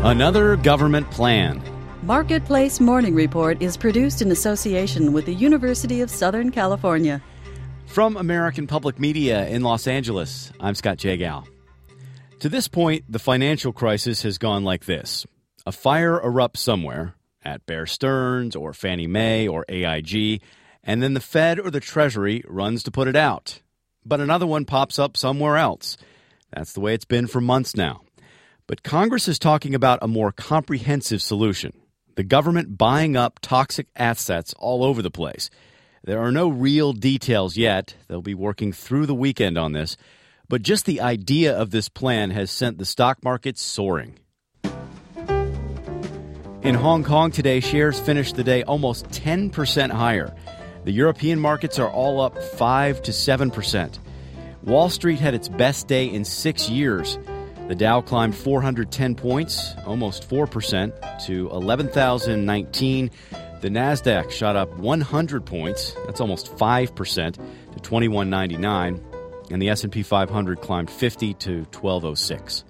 Another government plan. Marketplace Morning Report is produced in association with the University of Southern California. From American Public Media in Los Angeles, I'm Scott Jagow. To this point, the financial crisis has gone like this. A fire erupts somewhere, at Bear Stearns or Fannie Mae or AIG, and then the Fed or the Treasury runs to put it out. But another one pops up somewhere else. That's the way it's been for months now. But Congress is talking about a more comprehensive solution. The government buying up toxic assets all over the place. There are no real details yet. They'll be working through the weekend on this. But just the idea of this plan has sent the stock markets soaring. In Hong Kong today, shares finished the day almost 10% higher. The European markets are all up 5 to 7%. Wall Street had its best day in 6 years. The Dow climbed 410 points, almost 4%, to 11,019. The Nasdaq shot up 100 points, that's almost 5%, to 2199. And the S&P 500 climbed 50 to 1206.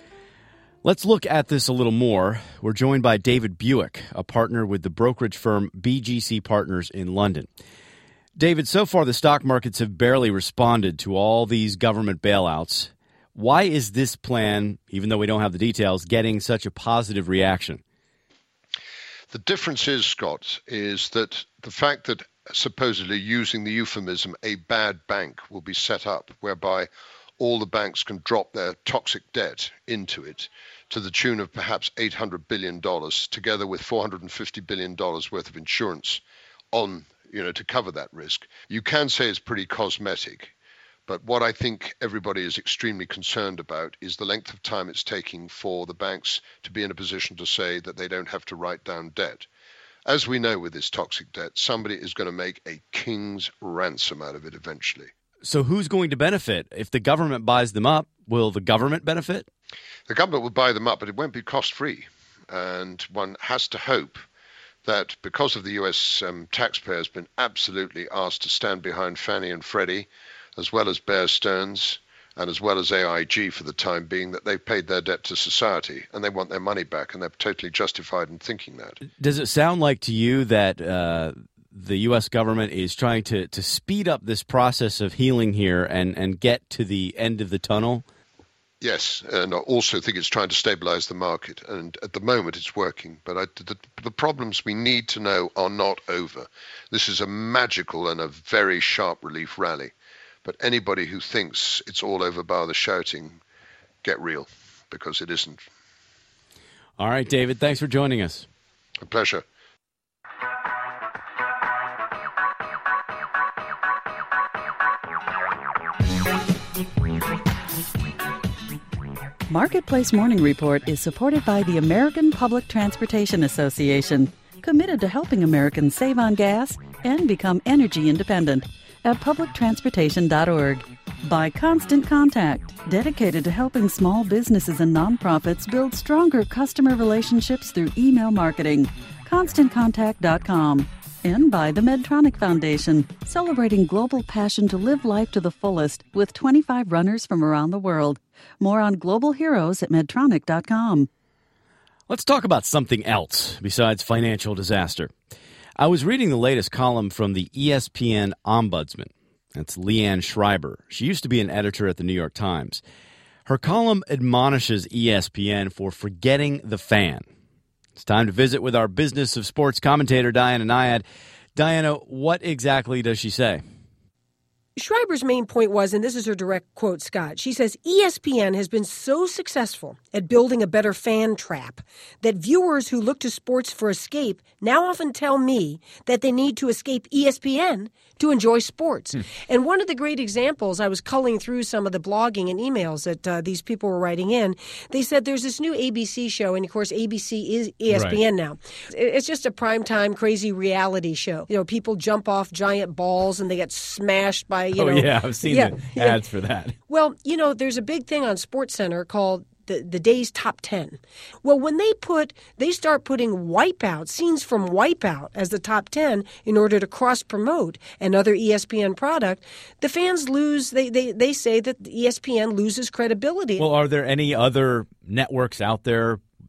Let's look at this a little more. We're joined by David Buick, a partner with the brokerage firm BGC Partners in London. David, so far the stock markets have barely responded to all these government bailouts. Why is this plan, even though we don't have the details, getting such a positive reaction? The difference is, Scott, is that the fact that supposedly using the euphemism, a bad bank will be set up, whereby all the banks can drop their toxic debt into it to the tune of perhaps $800 billion, together with $450 billion worth of insurance on, to cover that risk. You can say it's pretty cosmetic. But what I think everybody is extremely concerned about is the length of time it's taking for the banks to be in a position to say that they don't have to write down debt. As we know with this toxic debt, somebody is going to make a king's ransom out of it eventually. So who's going to benefit? If the government buys them up, will the government benefit? The government will buy them up, but it won't be cost-free. And one has to hope that because of the U.S. taxpayer has been absolutely asked to stand behind Fannie and Freddie, as well as Bear Stearns, and as well as AIG for the time being, that they've paid their debt to society and they want their money back, and they're totally justified in thinking that. Does it sound like to you that the U.S. government is trying to speed up this process of healing here and get to the end of the tunnel? Yes, and I also think it's trying to stabilize the market, and at the moment it's working. But the problems we need to know are not over. This is a magical and a very sharp relief rally. But anybody who thinks it's all over bar the shouting, get real, because it isn't. All right, David, thanks for joining us. A pleasure. Marketplace Morning Report is supported by the American Public Transportation Association, committed to helping Americans save on gas and become energy independent at publictransportation.org. By Constant Contact, dedicated to helping small businesses and nonprofits build stronger customer relationships through email marketing. ConstantContact.com. And by the Medtronic Foundation, celebrating global passion to live life to the fullest with 25 runners from around the world. More on global heroes at Medtronic.com. Let's talk about something else besides financial disaster. I was reading the latest column from the ESPN Ombudsman. That's Leanne Schreiber. She used to be an editor at the New York Times. Her column admonishes ESPN for forgetting the fan. It's time to visit with our Business of Sports commentator, Diana Nyad. Diana, what exactly does she say? Schreiber's main point was, and this is her direct quote, Scott, she says, ESPN has been so successful at building a better fan trap that viewers who look to sports for escape now often tell me that they need to escape ESPN to enjoy sports. And one of the great examples, I was culling through some of the blogging and emails that these people were writing in. They said there's this new ABC show, and of course ABC is ESPN now. It's just a primetime crazy reality show. People jump off giant balls and they get smashed by I've seen the ads for that. Well, there's a big thing on SportsCenter called the day's top 10. Well, when they start putting Wipeout, scenes from Wipeout as the top 10 in order to cross-promote another ESPN product, the fans lose, they say that ESPN loses credibility. Well, are there any other networks out there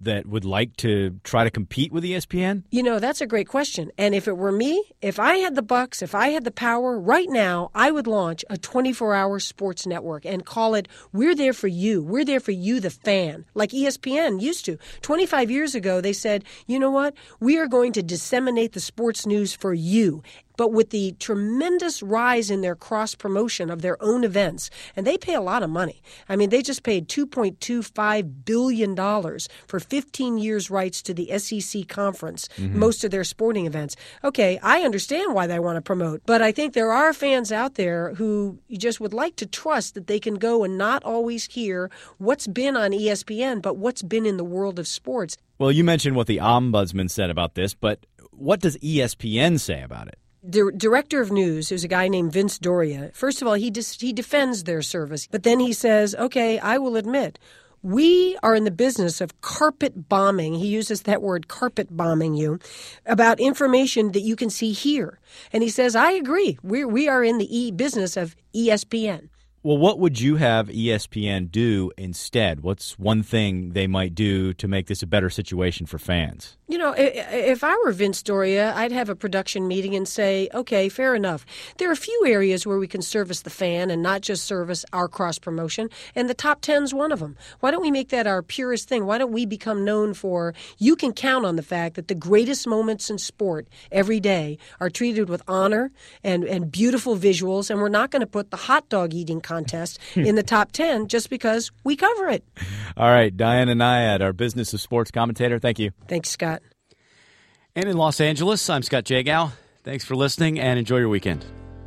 that would like to try to compete with ESPN? You know, that's a great question. And if it were me, if I had the bucks, if I had the power, right now, I would launch a 24-hour sports network and call it We're There For You. We're there for you, the fan, like ESPN used to. 25 years ago, they said, you know what? We are going to disseminate the sports news for you. But with the tremendous rise in their cross-promotion of their own events, and they pay a lot of money. I mean, they just paid $2.25 billion for 15 years' rights to the SEC conference, most of their sporting events. Okay, I understand why they want to promote, but I think there are fans out there who just would like to trust that they can go and not always hear what's been on ESPN, but what's been in the world of sports. Well, you mentioned what the ombudsman said about this, but what does ESPN say about it? The director of news, who's a guy named Vince Doria, first of all, he defends their service. But then he says, okay, I will admit, we are in the business of carpet bombing. He uses that word, carpet bombing you, about information that you can see here. And he says, I agree. We are in the business of ESPN. Well, what would you have ESPN do instead? What's one thing they might do to make this a better situation for fans? You know, if I were Vince Doria, I'd have a production meeting and say, okay, fair enough. There are a few areas where we can service the fan and not just service our cross-promotion, and the top 10's one of them. Why don't we make that our purest thing? Why don't we become known for, you can count on the fact that the greatest moments in sport every day are treated with honor and beautiful visuals, and we're not going to put the hot dog eating contest in the top 10 just because we cover it. All right, Diana Nyad, our Business of Sports commentator. Thank you. Thanks, Scott. And in Los Angeles, I'm Scott Jagow. Thanks for listening and enjoy your weekend.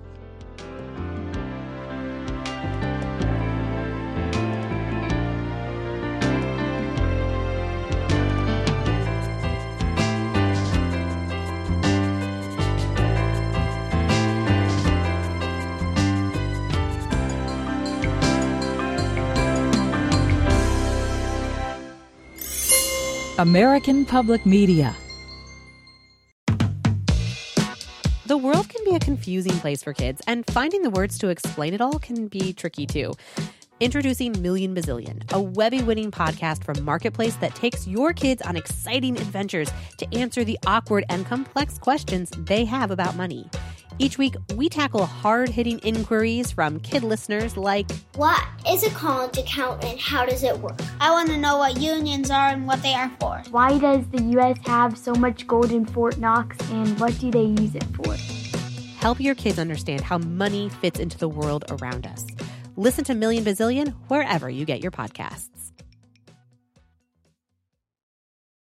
American Public Media. The world can be a confusing place for kids, and finding the words to explain it all can be tricky too. Introducing Million Bazillion, a Webby-winning podcast from Marketplace that takes your kids on exciting adventures to answer the awkward and complex questions they have about money. Each week, we tackle hard-hitting inquiries from kid listeners like, what is a college account and how does it work? I want to know what unions are and what they are for. Why does the U.S. have so much gold in Fort Knox and what do they use it for? Help your kids understand how money fits into the world around us. Listen to Million Bazillion wherever you get your podcasts.